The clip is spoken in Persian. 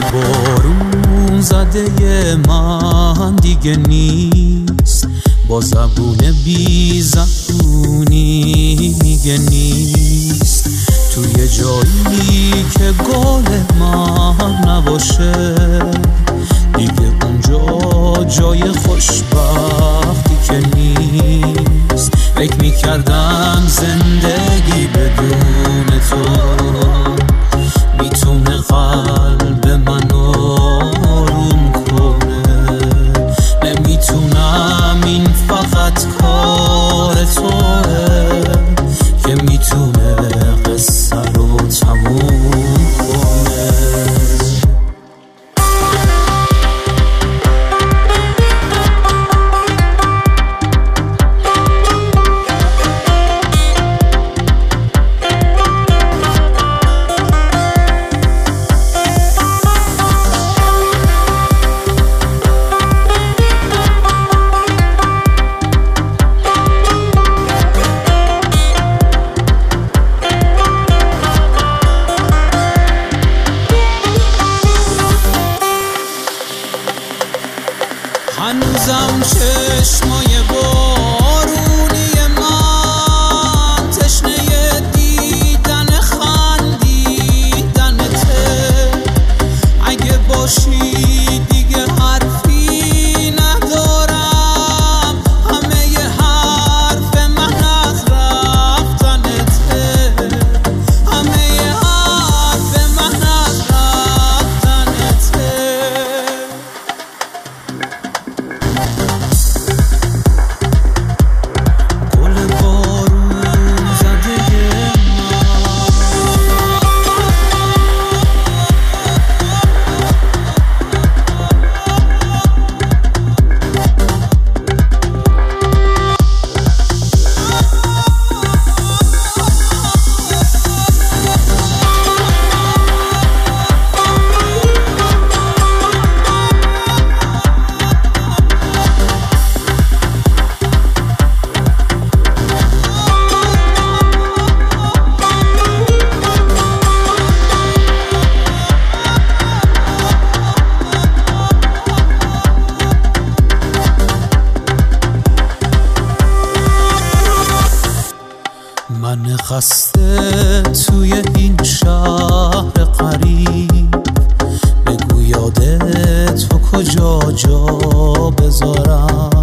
بارون زده من دیگه نیست، با زبون بی زبونی میگه نیست. توی جایی که گل من نباشه دیگه اونجا جای خوشبختی که نیست. فکر میکردم زندگی بدون تو میتونه قلب من آروم کنه. نمیتونم، این فقط کار توه که میتونه قصه رو تموم کنه. هنوزم چشمای بارونی من تشنه دیدن خندیدنته. اگه باشی دیگه حرفی ندارم، همه ی حرف من از رفتنته، همه ی حرف من از رفتنته. من خسته توی این شهر غریب، بگو یادت تو کجا جا بذارم.